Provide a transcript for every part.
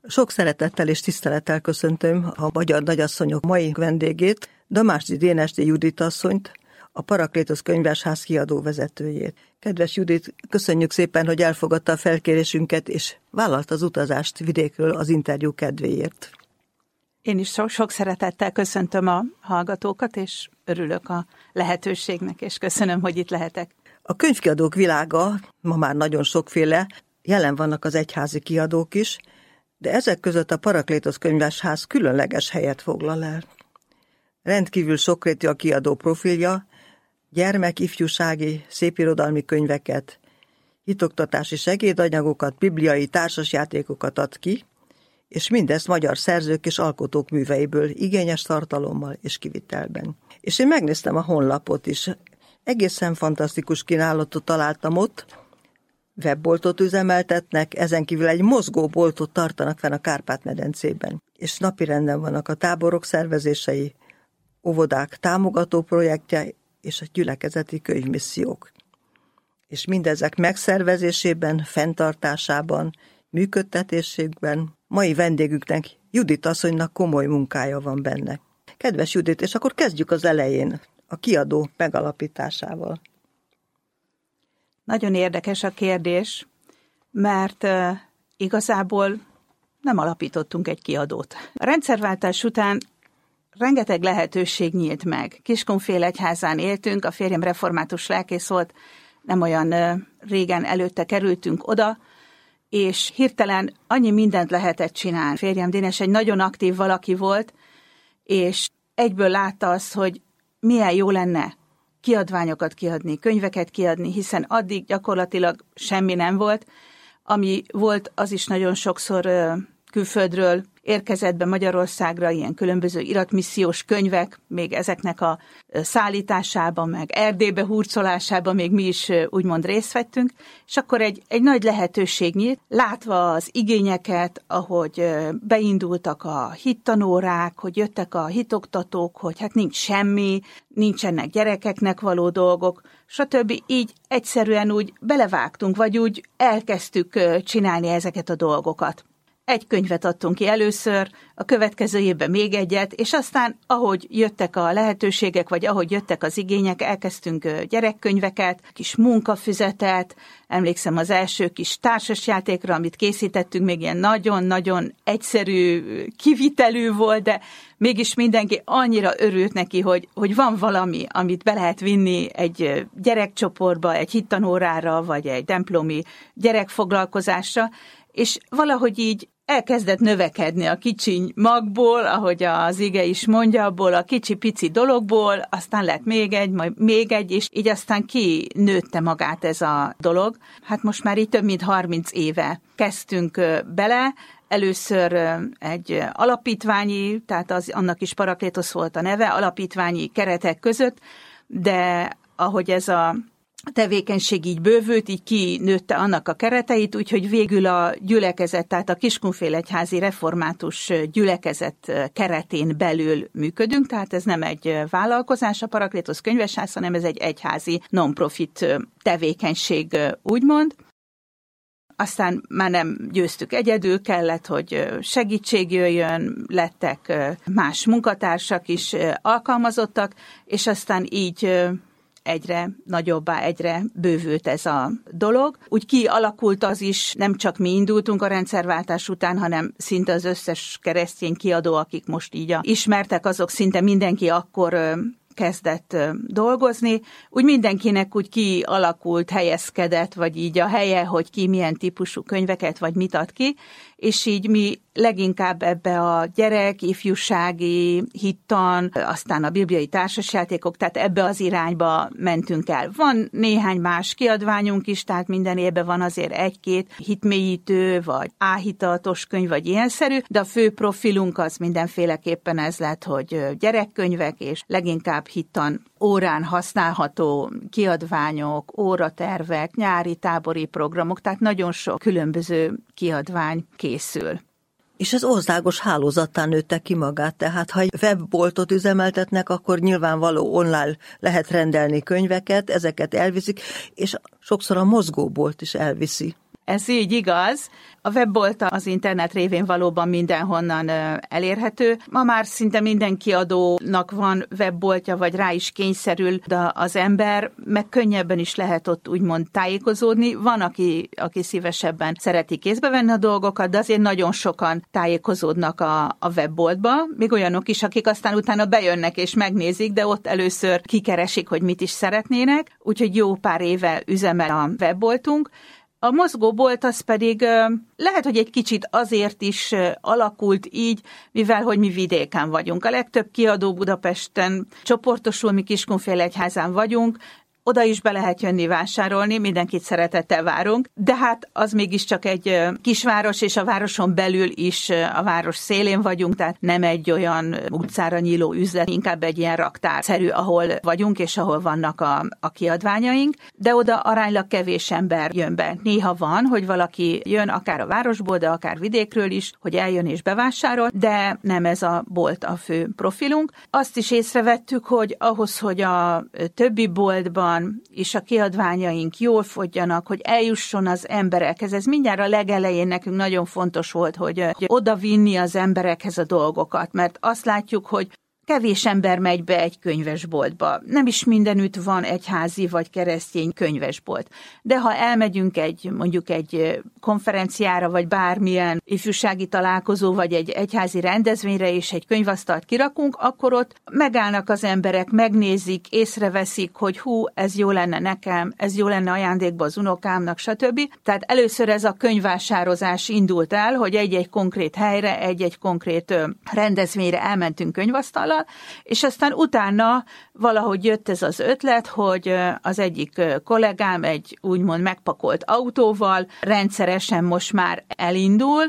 Sok szeretettel és tisztelettel köszöntöm a magyar nagyasszonyok mai vendégét, Damásdi Dénesné Judit asszonyt, a Paraklétosz Könyvesház kiadó vezetőjét. Kedves Judit, köszönjük szépen, hogy elfogadta a felkérésünket, és vállalta az utazást vidékről az interjú kedvéért. Én is sok szeretettel köszöntöm a hallgatókat, és örülök a lehetőségnek, és köszönöm, hogy itt lehetek. A könyvkiadók világa ma már nagyon sokféle, jelen vannak az egyházi kiadók is, de ezek között a Paraklétosz Könyvesház különleges helyet foglal el. Rendkívül sokrétű a kiadó profilja, gyermek, ifjúsági, szépirodalmi könyveket, hitoktatási segédanyagokat, bibliai társasjátékokat ad ki, és mindezt magyar szerzők és alkotók műveiből igényes tartalommal és kivitelben. És én megnéztem a honlapot is. Egészen fantasztikus kínálatot találtam ott, webboltot üzemeltetnek, ezen kívül egy mozgóboltot tartanak fenn a Kárpát-medencében. És napirenden vannak a táborok szervezései, óvodák támogató projektje és a gyülekezeti könyvmissziók. És mindezek megszervezésében, fenntartásában, működtetésében mai vendégüknek, Judit asszonynak komoly munkája van benne. Kedves Judit, és akkor kezdjük az elején, a kiadó megalapításával. Nagyon érdekes a kérdés, mert igazából nem alapítottunk egy kiadót. A rendszerváltás után rengeteg lehetőség nyílt meg. Kiskunfélegyházán éltünk, a férjem református lelkész volt, nem olyan régen előtte kerültünk oda, és hirtelen annyi mindent lehetett csinálni. Férjem Dénes egy nagyon aktív valaki volt, és egyből látta azt, hogy milyen jó lenne kiadványokat kiadni, könyveket kiadni, hiszen addig gyakorlatilag semmi nem volt. Ami volt, az is nagyon sokszor külföldről érkezett be Magyarországra, ilyen különböző iratmissziós könyvek, még ezeknek a szállításában, meg Erdélybe hurcolásában még mi is úgymond részt vettünk, és akkor egy nagy lehetőség nyílt, látva az igényeket, ahogy beindultak a hittanórák, hogy jöttek a hitoktatók, hogy hát nincs semmi, nincsenek gyerekeknek való dolgok, stb. Így egyszerűen úgy belevágtunk, vagy úgy elkezdtük csinálni ezeket a dolgokat. Egy könyvet adtunk ki először, a következő évben még egyet, és aztán ahogy jöttek a lehetőségek, vagy ahogy jöttek az igények, elkezdtünk gyerekkönyveket, kis munkafüzetet, emlékszem az első kis társasjátékra, amit készítettünk, még ilyen nagyon-nagyon egyszerű kivitelű volt, de mégis mindenki annyira örült neki, hogy van valami, amit be lehet vinni egy gyerekcsoportba, egy hittanórára, vagy egy templomi gyerekfoglalkozásra, és valahogy így elkezdett növekedni a kicsiny magból, ahogy az ige is mondja, abból a kicsi-pici dologból, aztán lett majd még egy, és így aztán kinőtte magát ez a dolog. Hát most már így több mint 30 éve kezdtünk bele, először egy alapítványi, tehát annak is Paraklétosz volt a neve, alapítványi keretek között, de ahogy ez a tevékenység így bővült, így kinőtte annak a kereteit, úgyhogy végül a gyülekezet, tehát a Kiskunfélegyházi református gyülekezet keretén belül működünk, tehát ez nem egy vállalkozás, a Paraklétosz Könyvesház, hanem ez egy egyházi non-profit tevékenység, úgymond. Aztán már nem győztük egyedül, kellett, hogy segítség jöjjön, lettek más munkatársak is alkalmazottak, és aztán így egyre nagyobbá, egyre bővült ez a dolog. Úgy kialakult az is, nem csak mi indultunk a rendszerváltás után, hanem szinte az összes keresztény kiadó, akik most így ismertek, azok szinte mindenki akkor kezdett dolgozni. Úgy mindenkinek úgy kialakult, helyezkedett, vagy így a helye, hogy ki milyen típusú könyveket, vagy mit ad ki, és így mi leginkább ebbe a gyerek, ifjúsági, hittan, aztán a bibliai társasjátékok, tehát ebbe az irányba mentünk el. Van néhány más kiadványunk is, tehát minden évben van azért egy-két hitmélyítő, vagy áhitatos könyv, vagy ilyenszerű, de a fő profilunk az mindenféleképpen ez lett, hogy gyerekkönyvek, és leginkább hittan órán használható kiadványok, óratervek, nyári tábori programok, tehát nagyon sok különböző kiadvány készül. És ez országos hálózattá nőtte ki magát, tehát ha egy webboltot üzemeltetnek, akkor nyilvánvaló online lehet rendelni könyveket, ezeket elviszik, és sokszor a mozgóbolt is elviszi. Ez így igaz. A webbolt az internet révén valóban mindenhonnan elérhető. Ma már szinte minden kiadónak van webboltja, vagy rá is kényszerül de az ember, meg könnyebben is lehet ott úgymond tájékozódni. Van, aki szívesebben szereti kézbe venni a dolgokat, de azért nagyon sokan tájékozódnak a webboltba, még olyanok is, akik aztán utána bejönnek és megnézik, de ott először kikeresik, hogy mit is szeretnének, úgyhogy jó pár éve üzemel a webboltunk. A mozgóbolt az pedig lehet, hogy egy kicsit azért is alakult így, mivel hogy mi vidéken vagyunk. A legtöbb kiadó Budapesten csoportosul, mi Kiskunfélegyházán vagyunk, oda is be lehet jönni vásárolni, mindenkit szeretettel várunk, de hát az mégiscsak egy kisváros, és a városon belül is a város szélén vagyunk, tehát nem egy olyan utcára nyíló üzlet, inkább egy ilyen raktárszerű, ahol vagyunk, és ahol vannak a kiadványaink, de oda aránylag kevés ember jön be. Néha van, hogy valaki jön akár a városból, de akár vidékről is, hogy eljön és bevásárol, de nem ez a bolt a fő profilunk. Azt is észrevettük, hogy ahhoz, hogy a többi boltban és a kiadványaink jól fogjanak, hogy eljusson az emberekhez. Ez mindjárt a legelején nekünk nagyon fontos volt, hogy oda vinni az emberekhez a dolgokat, mert azt látjuk, hogy kevés ember megy be egy könyvesboltba. Nem is mindenütt van egyházi vagy keresztény könyvesbolt. De ha elmegyünk mondjuk egy konferenciára, vagy bármilyen ifjúsági találkozó, vagy egy egyházi rendezvényre, és egy könyvasztalt kirakunk, akkor ott megállnak az emberek, megnézik, észreveszik, hogy hú, ez jó lenne nekem, ez jó lenne ajándékba az unokámnak, stb. Tehát először ez a könyvvásározás indult el, hogy egy-egy konkrét helyre, egy-egy konkrét rendezvényre elmentünk könyvasztallal, és aztán utána valahogy jött ez az ötlet, hogy az egyik kollégám egy úgymond megpakolt autóval rendszeresen most már elindul,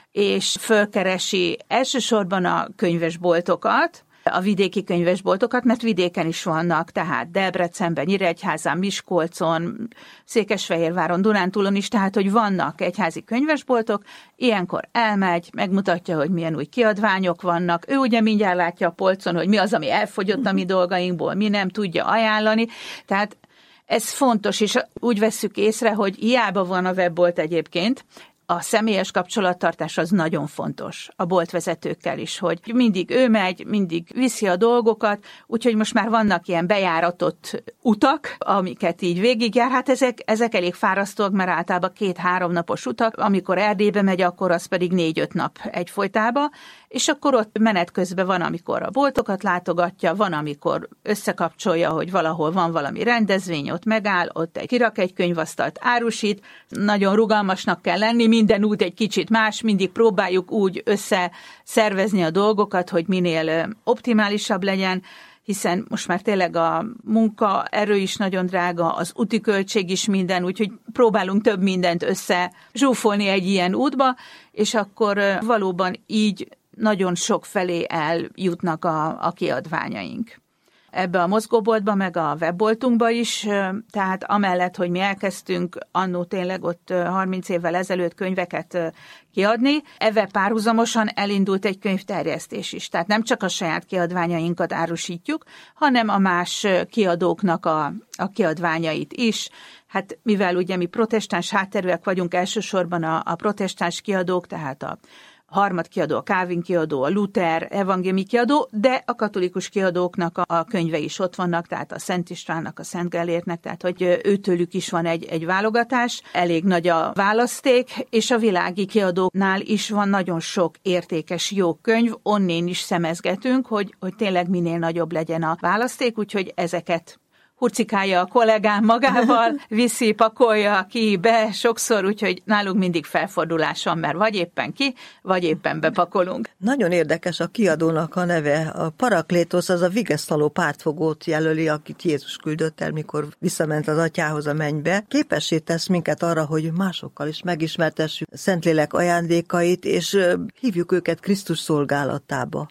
és fölkeresi elsősorban a könyvesboltokat, a vidéki könyvesboltokat, mert vidéken is vannak, tehát Debrecenben, Nyíregyházán, Miskolcon, Székesfehérváron, Dunántúlon is, tehát hogy vannak egyházi könyvesboltok, ilyenkor elmegy, megmutatja, hogy milyen új kiadványok vannak, ő ugye mindjárt látja a polcon, hogy mi az, ami elfogyott a mi dolgainkból, mi nem tudja ajánlani, tehát ez fontos, és úgy vesszük észre, hogy hiába van a webbolt egyébként, a személyes kapcsolattartás az nagyon fontos a boltvezetőkkel is, hogy mindig ő megy, mindig viszi a dolgokat, úgyhogy most már vannak ilyen bejáratott utak, amiket így végigjár. Hát ezek elég fárasztóak, mert általában 2-3 napos utak, amikor Erdélybe megy, akkor az pedig 4-5 nap egyfolytában, és akkor ott menet közben van, amikor a boltokat látogatja, van, amikor összekapcsolja, hogy valahol van valami rendezvény, ott megáll, ott kirak egy könyvasztalt, árusít, nagyon rugalmasnak kell lenni, minden út egy kicsit más, mindig próbáljuk úgy összeszervezni a dolgokat, hogy minél optimálisabb legyen, hiszen most már tényleg a munkaerő is nagyon drága, az úti költség is minden, úgyhogy próbálunk több mindent összezsúfolni egy ilyen útba, és akkor valóban így nagyon sok felé eljutnak a kiadványaink. Ebbe a mozgóboltba, meg a webboltunkba is, tehát amellett, hogy mi elkezdtünk annó tényleg ott 30 évvel ezelőtt könyveket kiadni, ezzel párhuzamosan elindult egy könyvterjesztés is. Tehát nem csak a saját kiadványainkat árusítjuk, hanem a más kiadóknak a kiadványait is. Hát mivel ugye mi protestáns hátterűek vagyunk, elsősorban a protestáns kiadók, tehát a Harmad kiadó, a Calvin kiadó, a Luther, evangéliumi kiadó, de a katolikus kiadóknak a könyve is ott vannak, tehát a Szent Istvánnak, a Szent Gellértnek, tehát hogy őtőlük is van egy válogatás, elég nagy a választék, és a világi kiadóknál is van nagyon sok értékes jó könyv, onnén is szemezgetünk, hogy tényleg minél nagyobb legyen a választék, úgyhogy ezeket hurcikálja a kollégám magával, viszi, pakolja ki be sokszor, úgyhogy nálunk mindig felfordulás van, mert vagy éppen ki, vagy éppen bepakolunk. Nagyon érdekes a kiadónak a neve. A Paraklétosz az a vigasztaló pártfogót jelöli, akit Jézus küldött el, mikor visszament az atyához a mennybe. Képessé tesz minket arra, hogy másokkal is megismertessük Szentlélek ajándékait, és hívjuk őket Krisztus szolgálatába.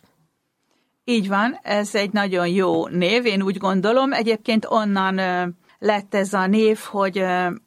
Így van, ez egy nagyon jó név, én úgy gondolom. Egyébként onnan lett ez a név, hogy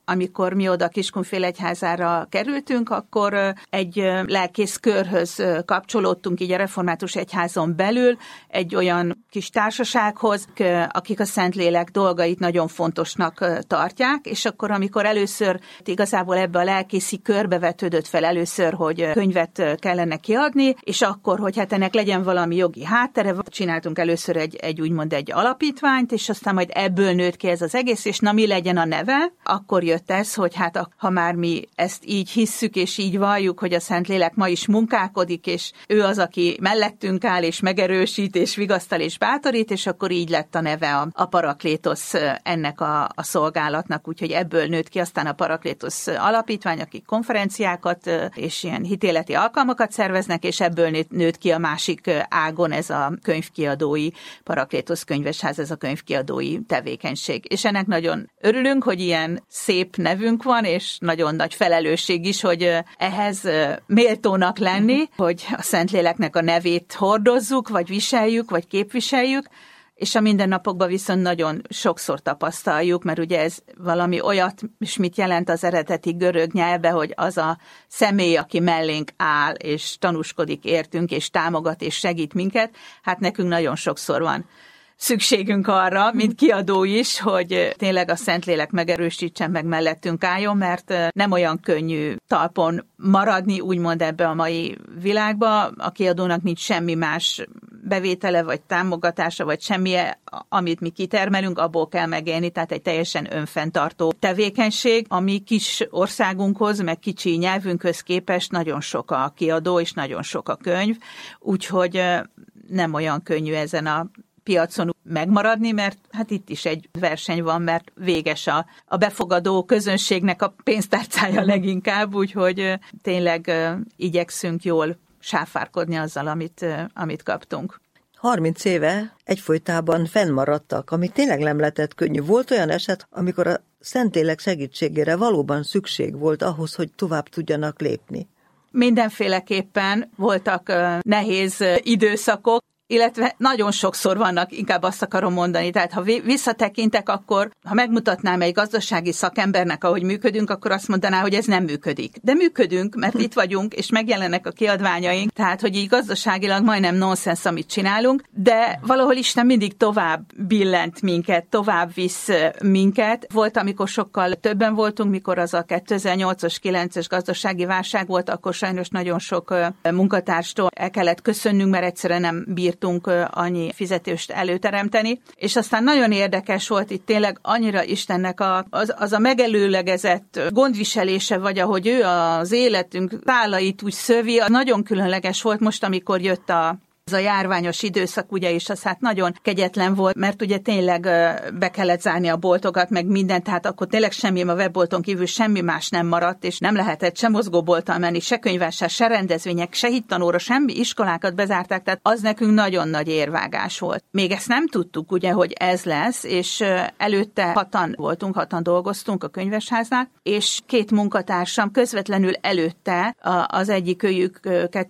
amikor mi oda Kiskunfélegyházára kerültünk, akkor egy lelkész körhöz kapcsolódtunk így a református egyházon belül, egy olyan kis társasághoz, akik a Szentlélek dolgait nagyon fontosnak tartják, és akkor, amikor először igazából ebbe a lelkészi körbe vetődött fel először, hogy könyvet kellene kiadni, és akkor, hogy hát ennek legyen valami jogi háttere, csináltunk először egy úgymond egy alapítványt, és aztán majd ebből nőtt ki ez az egész, és na mi legyen a neve, akkor jött ez, hogy hát ha már mi ezt így hisszük, és így valljuk, hogy a Szentlélek ma is munkálkodik, és ő az, aki mellettünk áll, és megerősít, és vigasztal, és bátorít, és akkor így lett a neve a Paraklétosz ennek a szolgálatnak, úgyhogy ebből nőtt ki aztán a Paraklétosz alapítvány, akik konferenciákat és ilyen hitéleti alkalmakat szerveznek, és ebből nőtt ki a másik ágon ez a könyvkiadói Paraklétosz könyvesház, ez a könyvkiadói tevékenység. És ennek nagyon örülünk, hogy ilyen szép nevünk van, és nagyon nagy felelősség is, hogy ehhez méltónak lenni, hogy a Szentléleknek a nevét hordozzuk, vagy viseljük, vagy képviseljük, és a mindennapokban viszont nagyon sokszor tapasztaljuk, mert ugye ez valami olyat, és mit jelent az eredeti görög nyelve, hogy az a személy, aki mellénk áll, és tanúskodik értünk, és támogat, és segít minket, hát nekünk nagyon sokszor van szükségünk arra, mint kiadó is, hogy tényleg a Szentlélek megerősítsen, meg mellettünk álljon, mert nem olyan könnyű talpon maradni, úgymond ebbe a mai világba. A kiadónak nincs semmi más bevétele, vagy támogatása, vagy semmi, amit mi kitermelünk, abból kell megélni, tehát egy teljesen önfenntartó tevékenység, ami kis országunkhoz, meg kicsi nyelvünkhöz képest nagyon sok a kiadó, és nagyon sok a könyv, úgyhogy nem olyan könnyű ezen a piacon megmaradni, mert hát itt is egy verseny van, mert véges a befogadó közönségnek a pénztárcája leginkább, úgyhogy tényleg igyekszünk jól sáfárkodni azzal, amit kaptunk. 30 éve egyfolytában fennmaradtak, ami tényleg nem lehetett könnyű. Volt olyan eset, amikor a Szentlélek segítségére valóban szükség volt ahhoz, hogy tovább tudjanak lépni? Mindenféleképpen voltak nehéz időszakok, illetve nagyon sokszor vannak, inkább azt akarom mondani, tehát ha visszatekintek, akkor ha megmutatnám egy gazdasági szakembernek, ahogy működünk, akkor azt mondaná, hogy ez nem működik. De működünk, mert itt vagyunk, és megjelennek a kiadványaink, tehát hogy így gazdaságilag majdnem nonsens, amit csinálunk, de valahol Isten mindig tovább billent minket, tovább visz minket. Volt, amikor sokkal többen voltunk, mikor az a 2008-as, 9-es gazdasági válság volt, akkor sajnos nagyon sok munkatárstól el kellett köszönnünk, mert egyszerűen nem bírt annyi fizetést előteremteni, és aztán nagyon érdekes volt itt tényleg annyira Istennek az a megelőlegezett gondviselése, vagy ahogy ő az életünk szálait úgy szövi, nagyon különleges volt most, amikor jött ez a járványos időszak, ugye, és az hát nagyon kegyetlen volt, mert ugye tényleg be kellett zárni a boltokat, meg mindent, tehát akkor tényleg semmi, a webbolton kívül semmi más nem maradt, és nem lehetett se mozgóbolttal menni, se könyvvásár, se rendezvények, se hittanóra, semmi, iskolákat bezárták, tehát az nekünk nagyon nagy érvágás volt. Még ezt nem tudtuk, ugye, hogy ez lesz, és előtte 6-an dolgoztunk a könyvesháznál, és 2 munkatársam közvetlenül előtte, az egyik őjük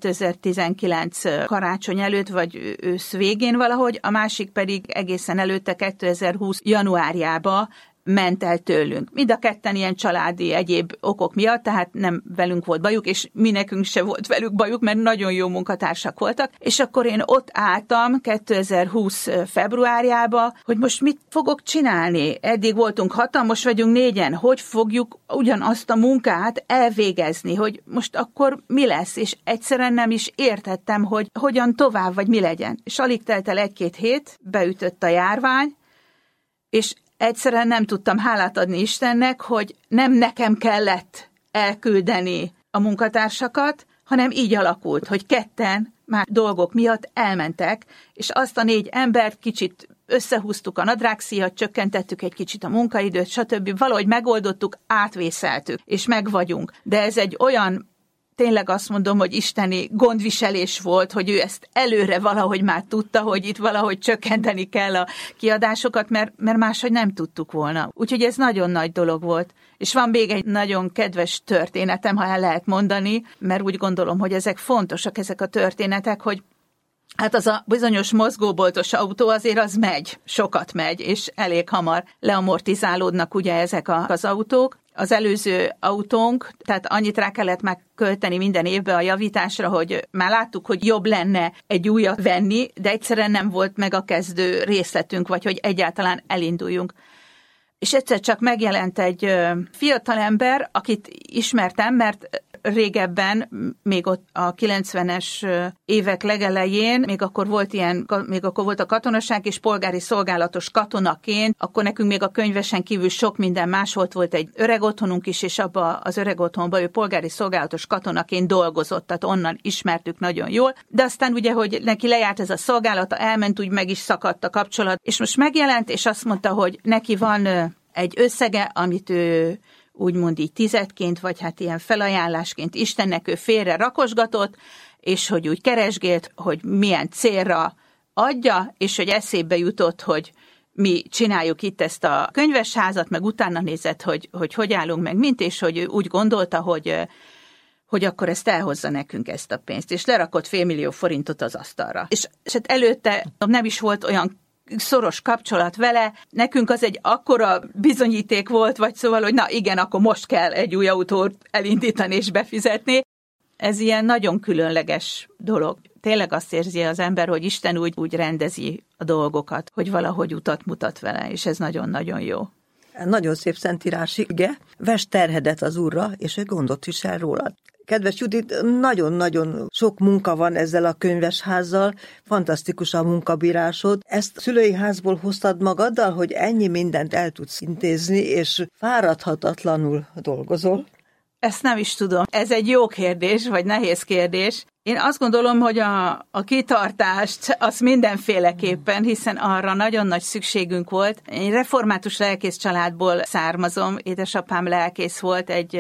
2019 karácsony előtt, vagy ősz végén valahogy, a másik pedig egészen előtte 2020 januárjába ment el tőlünk. Mind a ketten ilyen családi egyéb okok miatt, tehát nem velünk volt bajuk, és mi nekünk se volt velük bajuk, mert nagyon jó munkatársak voltak, és akkor én ott álltam 2020 februárjába, hogy most mit fogok csinálni? Eddig voltunk 6-an, most vagyunk 4-en, hogy fogjuk ugyanazt a munkát elvégezni, hogy most akkor mi lesz? És egyszerűen nem is értettem, hogy hogyan tovább, vagy mi legyen. És alig telt el 1-2 hét, beütött a járvány, és egyszerűen nem tudtam hálát adni Istennek, hogy nem nekem kellett elküldeni a munkatársakat, hanem így alakult, hogy 2 már dolgok miatt elmentek, és azt a 4 embert kicsit összehúztuk a nadrágszíjat, csökkentettük egy kicsit a munkaidőt, stb. Valahogy megoldottuk, átvészeltük, és megvagyunk. De ez egy olyan, tényleg azt mondom, hogy isteni gondviselés volt, hogy ő ezt előre valahogy már tudta, hogy itt valahogy csökkenteni kell a kiadásokat, mert máshogy nem tudtuk volna. Úgyhogy ez nagyon nagy dolog volt. És van még egy nagyon kedves történetem, ha el lehet mondani, mert úgy gondolom, hogy ezek fontosak, ezek a történetek, hogy hát az a bizonyos mozgóboltos autó azért az megy, sokat megy, és elég hamar leamortizálódnak ugye ezek az autók. az előző autónk, tehát annyit rá kellett már költeni minden évben a javításra, hogy már láttuk, hogy jobb lenne egy újat venni, de egyszerűen nem volt meg a kezdő részletünk, vagy hogy egyáltalán elinduljunk. És egyszer csak megjelent egy fiatalember, akit ismertem, mert régebben, még ott a 90-es évek legelején, még akkor volt a katonaság, és polgári szolgálatos katonaként, akkor nekünk még a könyvesen kívül sok minden más volt egy öreg otthonunk is, és abba az öreg otthonban ő polgári szolgálatos katonaként dolgozott, tehát onnan ismertük nagyon jól. De aztán ugye, hogy neki lejárt ez a szolgálata, elment, úgy meg is szakadt a kapcsolat, és most megjelent, és azt mondta, hogy neki van egy összege, amit ő úgymond így tizedként, vagy hát ilyen felajánlásként Istennek ő félre rakosgatott, és hogy úgy keresgélt, hogy milyen célra adja, és hogy eszébe jutott, hogy mi csináljuk itt ezt a könyvesházat, meg utána nézett, hogy állunk meg mint, és hogy ő úgy gondolta, hogy akkor ezt elhozza nekünk ezt a pénzt, és lerakott 500 000 forintot az asztalra. És hát előtte nem is volt olyan szoros kapcsolat vele, nekünk az egy akkora bizonyíték volt, vagy szóval, hogy na igen, akkor most kell egy új autót elindítani és befizetni. Ez ilyen nagyon különleges dolog. Tényleg azt érzi az ember, hogy Isten úgy rendezi a dolgokat, hogy valahogy utat mutat vele, és ez nagyon-nagyon jó. Nagyon szép szentírás ige, vess terhedet az Úrra, és ő gondot visel rólad. Kedves Judit, nagyon-nagyon sok munka van ezzel a könyvesházzal, fantasztikus a munkabírásod. Ezt szülői házból hoztad magaddal, hogy ennyi mindent el tudsz intézni, és fáradhatatlanul dolgozol? Ezt nem is tudom. Ez egy jó kérdés, vagy nehéz kérdés. Én azt gondolom, hogy a kitartást az mindenféleképpen, hiszen arra nagyon nagy szükségünk volt. Én református lelkész családból származom, édesapám lelkész volt, egy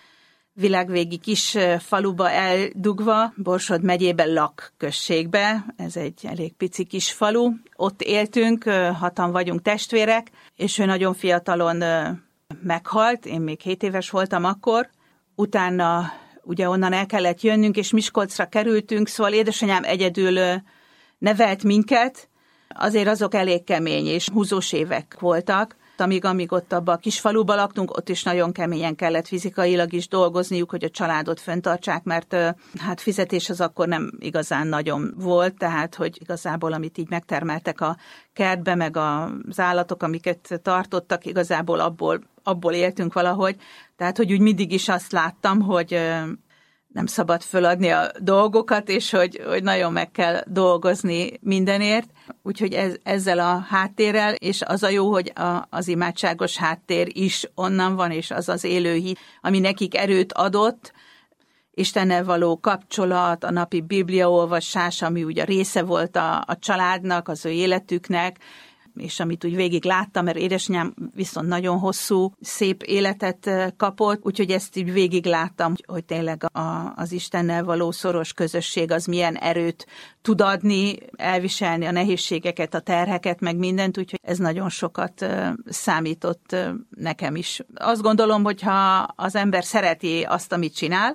világvégi kis faluba eldugva, Borsod megyében Lak községbe, ez egy elég pici kis falu. Ott éltünk, 6-an vagyunk testvérek, és ő nagyon fiatalon meghalt, én még 7 éves voltam akkor. Utána ugye onnan el kellett jönnünk, és Miskolcra kerültünk, szóval édesanyám egyedül nevelt minket, azért azok elég kemény és húzós évek voltak. Amíg ott abban a kis faluban laktunk, ott is nagyon keményen kellett fizikailag is dolgozniuk, hogy a családot fenntartsák, mert hát fizetés az akkor nem igazán nagyon volt, tehát hogy igazából amit így megtermeltek a kertbe, meg az állatok, amiket tartottak, igazából abból éltünk valahogy. Tehát, hogy úgy mindig is azt láttam, hogy nem szabad föladni a dolgokat, és hogy nagyon meg kell dolgozni mindenért. Úgyhogy ezzel a háttérrel, és az a jó, hogy az imádságos háttér is onnan van, és az az élő hit, ami nekik erőt adott, Istennel való kapcsolat, a napi bibliaolvasás, ami ugye része volt a családnak, az ő életüknek, és amit úgy végig láttam, mert édesanyám viszont nagyon hosszú, szép életet kapott, úgyhogy ezt így végig láttam, hogy tényleg az Istennel való szoros közösség az milyen erőt tud adni, elviselni a nehézségeket, a terheket, meg mindent, úgyhogy ez nagyon sokat számított nekem is. Azt gondolom, hogy ha az ember szereti azt, amit csinál,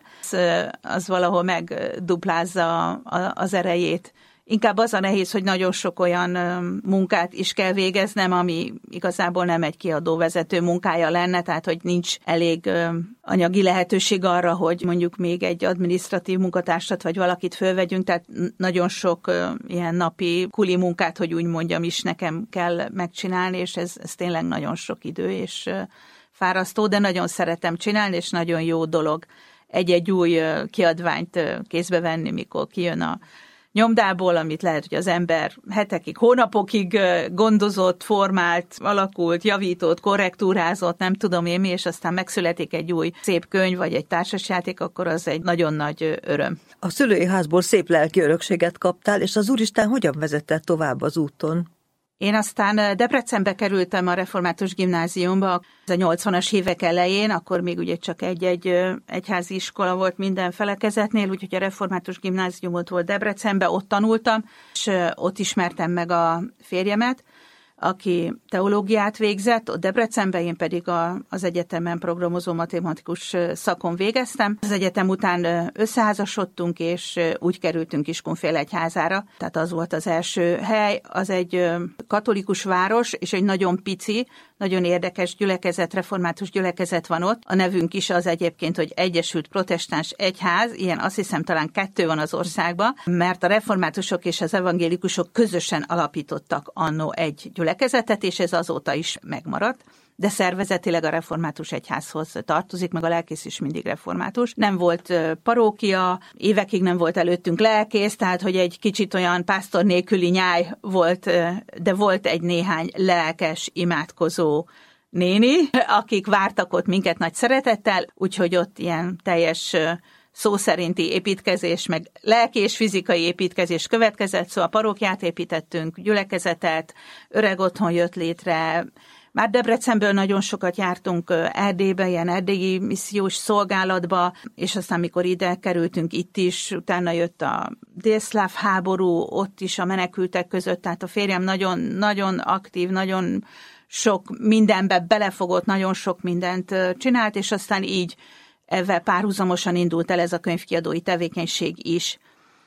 az valahol megduplázza az erejét. Inkább az a nehéz, hogy nagyon sok olyan munkát is kell végeznem, ami igazából nem egy kiadóvezető munkája lenne, tehát hogy nincs elég anyagi lehetőség arra, hogy mondjuk még egy adminisztratív munkatársat vagy valakit fölvegyünk, tehát nagyon sok ilyen napi kuli munkát, hogy úgy mondjam is nekem kell megcsinálni, és ez tényleg nagyon sok idő és fárasztó, de nagyon szeretem csinálni, és nagyon jó dolog egy-egy új kiadványt kézbe venni, mikor kijön a nyomdából, amit lehet, hogy az ember hetekig, hónapokig gondozott, formált, alakult, javított, korrektúrázott, nem tudom én mi, és aztán megszületik egy új szép könyv, vagy egy társasjáték, akkor az egy nagyon nagy öröm. A szülői házból szép lelki örökséget kaptál, és az Úristen hogyan vezette tovább az úton? Én aztán Debrecenbe kerültem a református gimnáziumba a 80-as évek elején, akkor még ugye csak egy egyházi iskola volt minden felekezetnél, úgyhogy a református gimnáziumot volt Debrecenbe, ott tanultam, és ott ismertem meg a férjemet. aki teológiát végzett, ott Debrecenben, én pedig az egyetemen programozó matematikus szakon végeztem. Az egyetem után összeházasodtunk, és úgy kerültünk Kiskunfélegyházára. Tehát az volt az első hely, az egy katolikus város, és egy nagyon pici, nagyon érdekes gyülekezet, református gyülekezet van ott. A nevünk is az egyébként, hogy Egyesült Protestáns Egyház, ilyen azt hiszem talán 2 van az országban, mert a reformátusok és az evangélikusok közösen alapítottak annó egy gyülekezetet, és ez azóta is megmaradt. De szervezetileg a református egyházhoz tartozik, meg a lelkész is mindig református. Nem volt parókia, évekig nem volt előttünk lelkész, tehát hogy egy kicsit olyan pásztor nélküli nyáj volt, de volt egy néhány lelkes, imádkozó néni, akik vártak ott minket nagy szeretettel, úgyhogy ott ilyen teljes szó szerinti építkezés, meg lelki és fizikai építkezés következett, szóval parókiát építettünk, gyülekezetet, öreg otthon jött létre. Már Debrecenből nagyon sokat jártunk Erdélybe, ilyen erdélyi missziós szolgálatba, és aztán mikor ide kerültünk itt is, utána jött a délszláv háború, ott is a menekültek között, tehát a férjem nagyon aktív, nagyon sok mindenbe belefogott, nagyon sok mindent csinált, és aztán így ezzel párhuzamosan indult el ez a könyvkiadói tevékenység is.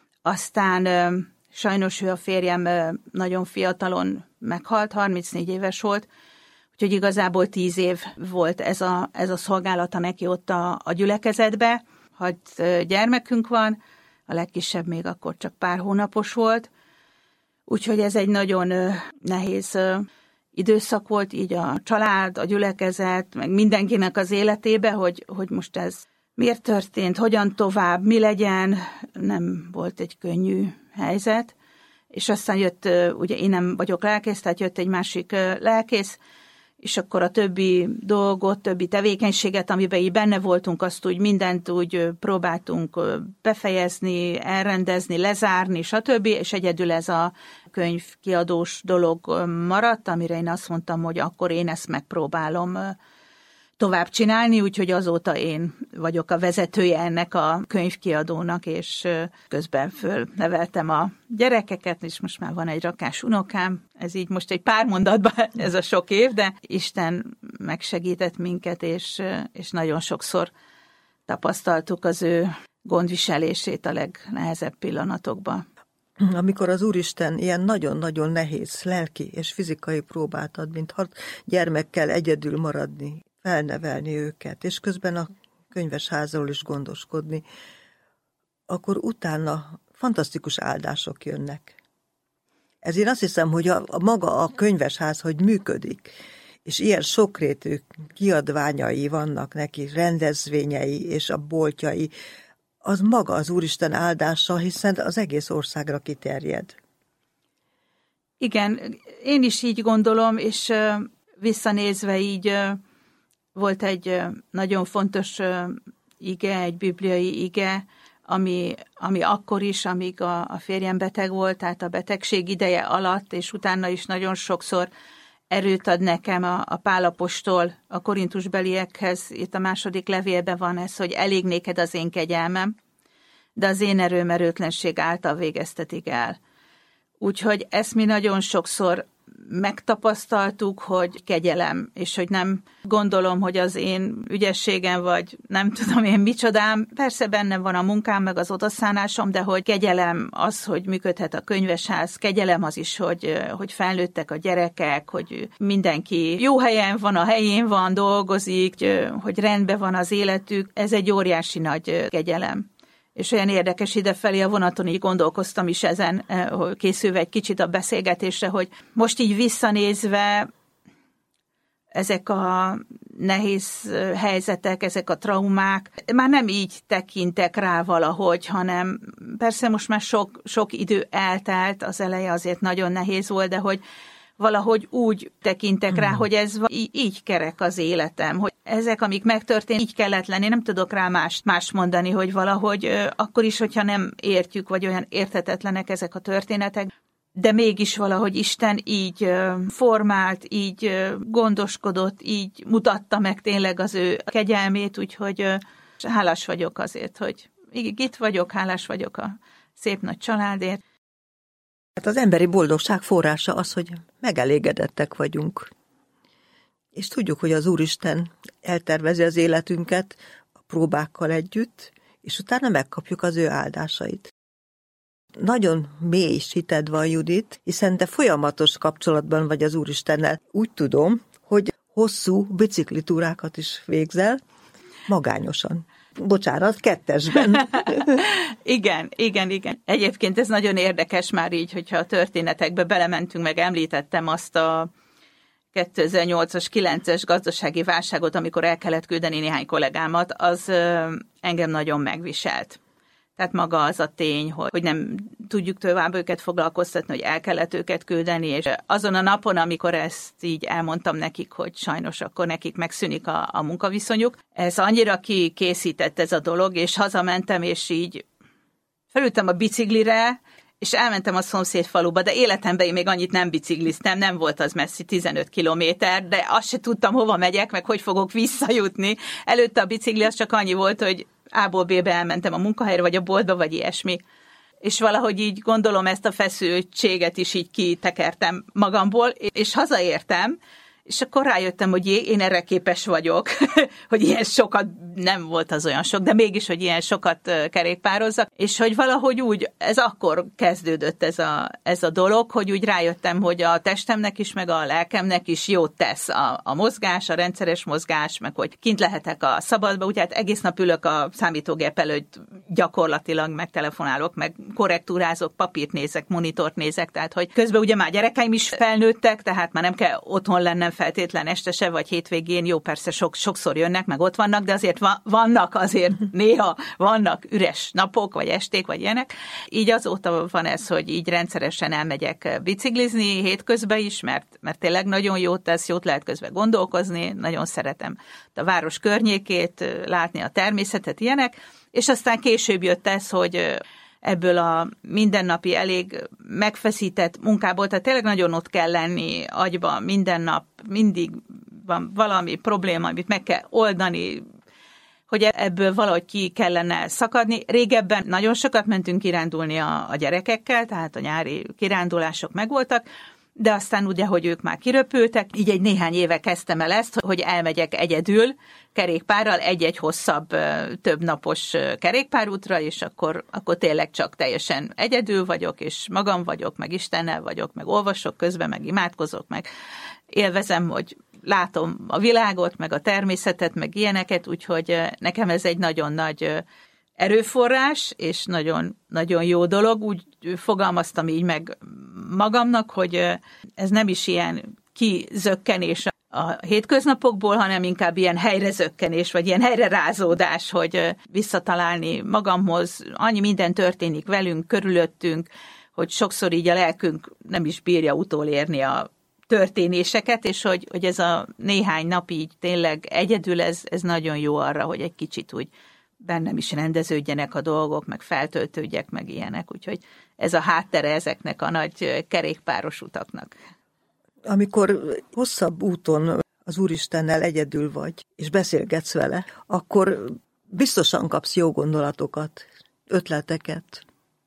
Aztán sajnos ő a férjem nagyon fiatalon meghalt, 34 éves volt, úgyhogy igazából 10 év volt ez a szolgálata neki ott a gyülekezetbe. 6 gyermekünk van, a legkisebb még akkor csak pár hónapos volt, úgyhogy ez egy nagyon nehéz időszak volt így a család, a gyülekezet, meg mindenkinek az életébe, hogy most ez miért történt, hogyan tovább, mi legyen, nem volt egy könnyű helyzet. És aztán jött, ugye én nem vagyok lelkész, tehát jött egy másik lelkész, és akkor a többi dolgot, többi tevékenységet, amiben így benne voltunk, azt úgy mindent úgy próbáltunk befejezni, elrendezni, lezárni, stb. És egyedül ez a könyvkiadós dolog maradt, amire én azt mondtam, hogy akkor én ezt megpróbálom tovább csinálni, úgyhogy azóta én vagyok a vezetője ennek a könyvkiadónak, és közben fölneveltem a gyerekeket, és most már van egy rakás unokám. Ez így most egy pár mondatban, ez a sok év, de Isten megsegített minket, és nagyon sokszor tapasztaltuk az ő gondviselését a legnehezebb pillanatokban. Amikor az Úristen ilyen nagyon-nagyon nehéz lelki és fizikai próbát ad, mint 6 gyermekkel egyedül maradni, felnevelni őket, és közben a könyvesházról is gondoskodni, akkor utána fantasztikus áldások jönnek. Ez én azt hiszem, hogy maga a könyvesház, hogy működik, és ilyen sokrétű kiadványai vannak neki, rendezvényei és a boltjai, az maga az Úristen áldása, hiszen az egész országra kiterjed. Igen, én is így gondolom, és visszanézve így volt egy nagyon fontos ige, egy bibliai ige, ami akkor is, amíg a férjem beteg volt, tehát a betegség ideje alatt, és utána is nagyon sokszor erőt ad nekem a Pál apostol a korintusbeliekhez. Itt a második levélben van ez, hogy elég néked az én kegyelmem, de az én erőm erőtlenség által végeztetik el. Úgyhogy ezt mi nagyon sokszor megtapasztaltuk, hogy kegyelem, és hogy nem gondolom, hogy az én ügyességem, vagy nem tudom én micsodám, persze benne van a munkám, meg az odaszánásom, de hogy kegyelem az, hogy működhet a könyvesház, kegyelem az is, hogy felnőttek a gyerekek, hogy mindenki jó helyen van, a helyén van, dolgozik, hogy rendben van az életük, ez egy óriási nagy kegyelem. És olyan érdekes, idefelé a vonaton így gondolkoztam is ezen, készülve egy kicsit a beszélgetésre, hogy most így visszanézve ezek a nehéz helyzetek, ezek a traumák, már nem így tekintek rá valahogy, hanem persze most már sok idő eltelt, az eleje azért nagyon nehéz volt, de hogy valahogy úgy tekintek rá, hogy ez így kerek az életem, hogy ezek, amik megtörtént, így kellett lenni, nem tudok rá más mondani, hogy valahogy akkor is, hogyha nem értjük, vagy olyan érthetetlenek ezek a történetek, de mégis valahogy Isten így formált, így gondoskodott, így mutatta meg tényleg az ő kegyelmét, úgyhogy hálás vagyok azért, hogy itt vagyok, hálás vagyok a szép nagy családért. Hát az emberi boldogság forrása az, hogy megelégedettek vagyunk. És tudjuk, hogy az Úristen eltervezi az életünket a próbákkal együtt, és utána megkapjuk az ő áldásait. Nagyon mély hited van, Judit, hiszen te folyamatos kapcsolatban vagy az Úristennel. Úgy tudom, hogy hosszú biciklitúrákat is végzel, magányosan. Bocsánat, kettesben. Igen. Egyébként ez nagyon érdekes már így, hogyha a történetekbe belementünk, meg említettem azt a 2008-as, 9-es gazdasági válságot, amikor el kellett küldeni néhány kollégámat, az engem nagyon megviselt. Tehát maga az a tény, hogy nem tudjuk tovább őket foglalkoztatni, hogy el kellett őket küldeni, és azon a napon, amikor ezt így elmondtam nekik, hogy sajnos akkor nekik megszűnik a munkaviszonyuk, ez annyira kikészített ez a dolog, és hazamentem, és így felültem a biciklire, és elmentem a szomszéd faluba, de életemben én még annyit nem bicikliztem, nem volt az messzi 15 kilométer, de azt se tudtam, hova megyek, meg hogy fogok visszajutni. Előtte a bicikli az csak annyi volt, hogy A-ból B-be elmentem a munkahelyre, vagy a boltba, vagy ilyesmi. És valahogy így gondolom ezt a feszültséget is így kitekertem magamból, és hazaértem, és akkor rájöttem, hogy én erre képes vagyok, hogy ilyen sokat, nem volt az olyan sok, de mégis, hogy ilyen sokat kerékpározzak, és hogy valahogy úgy, ez akkor kezdődött ez a dolog, hogy úgy rájöttem, hogy a testemnek is, meg a lelkemnek is jót tesz a mozgás, a rendszeres mozgás, meg hogy kint lehetek a szabadba, úgy hát egész nap ülök a számítógép előtt, gyakorlatilag megtelefonálok, meg korrektúrázok, papírt nézek, monitort nézek, tehát hogy közben ugye már gyerekeim is felnőttek, tehát már nem kell otthon lennem feltétlen este se, vagy hétvégén, jó, persze sokszor jönnek, meg ott vannak, de azért vannak azért néha vannak üres napok, vagy esték, vagy ilyenek. Így azóta van ez, hogy így rendszeresen elmegyek biciklizni hétközben is, mert tényleg nagyon jót tesz, jót lehet közben gondolkozni, nagyon szeretem a város környékét, látni a természetet, ilyenek, és aztán később jött ez, hogy ebből a mindennapi elég megfeszített munkából, tehát tényleg nagyon ott kell lenni agyban minden nap, mindig van valami probléma, amit meg kell oldani, hogy ebből valahogy ki kellene szakadni. Régebben nagyon sokat mentünk kirándulni a gyerekekkel, tehát a nyári kirándulások megvoltak, de aztán ugye, hogy ők már kiröpültek, így egy néhány éve kezdtem el ezt, hogy elmegyek egyedül kerékpárral egy-egy hosszabb, több napos kerékpárútra, és akkor tényleg csak teljesen egyedül vagyok, és magam vagyok, meg Istennel vagyok, meg olvasok közben, meg imádkozok, meg élvezem, hogy látom a világot, meg a természetet, meg ilyeneket, úgyhogy nekem ez egy nagyon nagy erőforrás, és nagyon, nagyon jó dolog. Úgy fogalmaztam így meg magamnak, hogy ez nem is ilyen kizökkenés a hétköznapokból, hanem inkább ilyen helyrezökkenés, vagy ilyen helyrerázódás, hogy visszatalálni magamhoz. Annyi minden történik velünk, körülöttünk, hogy sokszor így a lelkünk nem is bírja utolérni a történéseket, és hogy ez a néhány nap így tényleg egyedül, ez nagyon jó arra, hogy egy kicsit úgy bennem is rendeződjenek a dolgok, meg feltöltődjek, meg ilyenek. Úgyhogy ez a háttere ezeknek a nagy kerékpáros utaknak. Amikor hosszabb úton az Úristennel egyedül vagy, és beszélgetsz vele, akkor biztosan kapsz jó gondolatokat, ötleteket.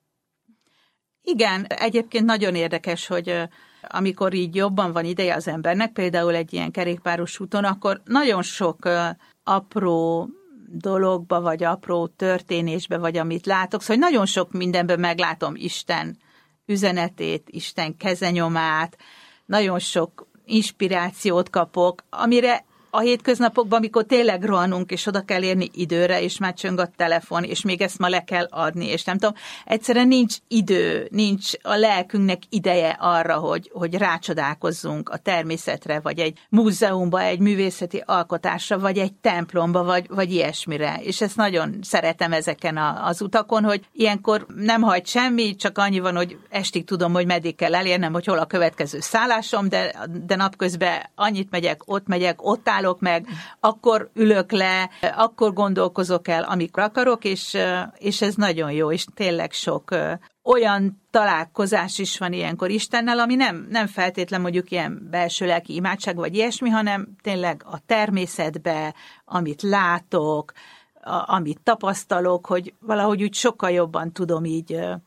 Igen, egyébként nagyon érdekes, hogy amikor így jobban van ideje az embernek, például egy ilyen kerékpáros úton, akkor nagyon sok apró dologba, vagy apró történésbe, vagy amit látok, szóval nagyon sok mindenben meglátom Isten üzenetét, Isten kezenyomát, nagyon sok inspirációt kapok, amire a hétköznapokban, amikor tényleg rohanunk, és oda kell érni időre, és már csöng a telefon, és még ezt ma le kell adni, és nem tudom, egyszerűen nincs idő, nincs a lelkünknek ideje arra, hogy rácsodálkozzunk a természetre, vagy egy múzeumba, egy művészeti alkotásra, vagy egy templomba, vagy ilyesmire. És ezt nagyon szeretem ezeken az utakon, hogy ilyenkor nem hagy semmi, csak annyi van, hogy estig tudom, hogy meddig kell elérnem, hogy hol a következő szállásom, de napközben annyit megyek, ott állok meg, akkor ülök le, akkor gondolkozok el, amikor akarok, és ez nagyon jó, és tényleg sok olyan találkozás is van ilyenkor Istennel, ami nem feltétlen mondjuk ilyen belső lelki imádság vagy ilyesmi, hanem tényleg a természetbe, amit látok, amit tapasztalok, hogy valahogy úgy sokkal jobban tudom így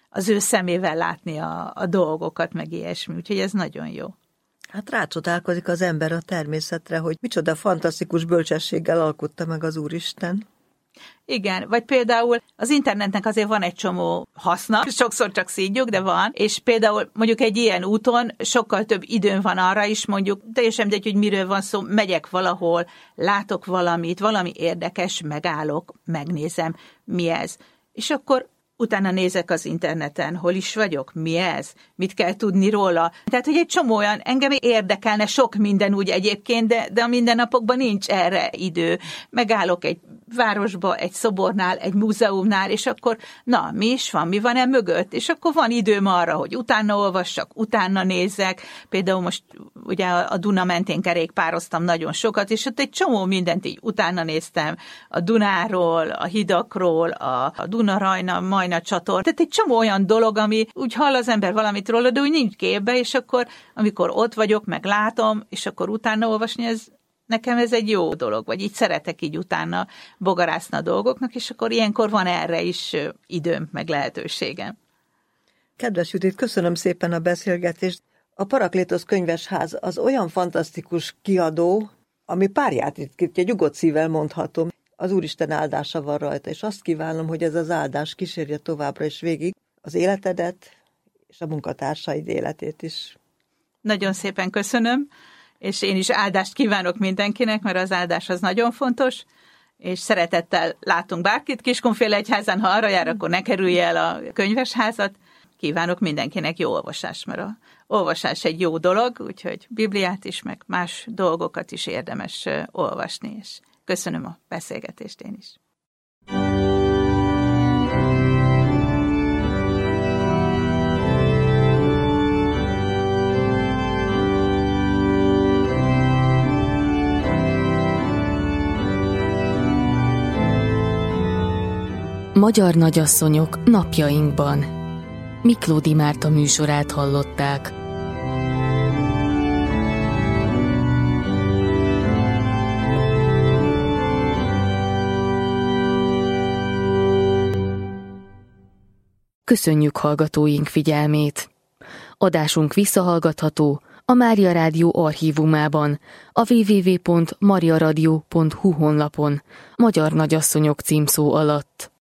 az ő szemével látni a dolgokat, meg ilyesmi, úgyhogy ez nagyon jó. Hát rácsodálkozik az ember a természetre, hogy micsoda fantasztikus bölcsességgel alkotta meg az Úristen. Igen, vagy például az internetnek azért van egy csomó haszna, sokszor csak szídjuk, de van, és például mondjuk egy ilyen úton sokkal több időm van arra is, mondjuk teljesen mindegy, hogy miről van szó, megyek valahol, látok valamit, valami érdekes, megállok, megnézem, mi ez. És akkor utána nézek az interneten, hol is vagyok, mi ez, mit kell tudni róla. Tehát, hogy egy csomó olyan, engem érdekelne sok minden úgy egyébként, de a mindennapokban nincs erre idő. Megállok egy városba, egy szobornál, egy múzeumnál, és akkor, na, mi is van, mi van e mögött? És akkor van időm arra, hogy utána olvassak, utána nézzek. Például most ugye a Duna mentén kerékpároztam nagyon sokat, és ott egy csomó mindent így utána néztem. A Dunáról, a hidakról, a Duna-Rajna, Majna csatorna. Tehát egy csomó olyan dolog, ami úgy hall az ember valamit róla, de úgy nincs képbe, és akkor, amikor ott vagyok, meg látom, és akkor utána olvasni, nekem ez egy jó dolog, vagy így szeretek így utána bogarászni a dolgoknak, és akkor ilyenkor van erre is időm, meg lehetőségem. Kedves Judit, köszönöm szépen a beszélgetést. A Paraklétosz Könyvesház az olyan fantasztikus kiadó, ami párját ritkítja, nyugodt szívvel mondhatom. Az Úristen áldása van rajta, és azt kívánom, hogy ez az áldás kísérje továbbra is végig az életedet, és a munkatársaid életét is. Nagyon szépen köszönöm, és én is áldást kívánok mindenkinek, mert az áldás az nagyon fontos, és szeretettel látunk bárkit Kiskunfélegyházán, ha arra jár, akkor ne kerülje el a könyvesházat. Kívánok mindenkinek jó olvasást, mert a olvasás egy jó dolog, úgyhogy Bibliát is, meg más dolgokat is érdemes olvasni, és köszönöm a beszélgetést én is. Magyar nagyasszonyok napjainkban. Miklódi Márta műsorát hallották. Köszönjük hallgatóink figyelmét! Adásunk visszahallgatható a Mária Rádió archívumában, a www.mariaradio.hu honlapon, Magyar Nagyasszonyok címszó alatt.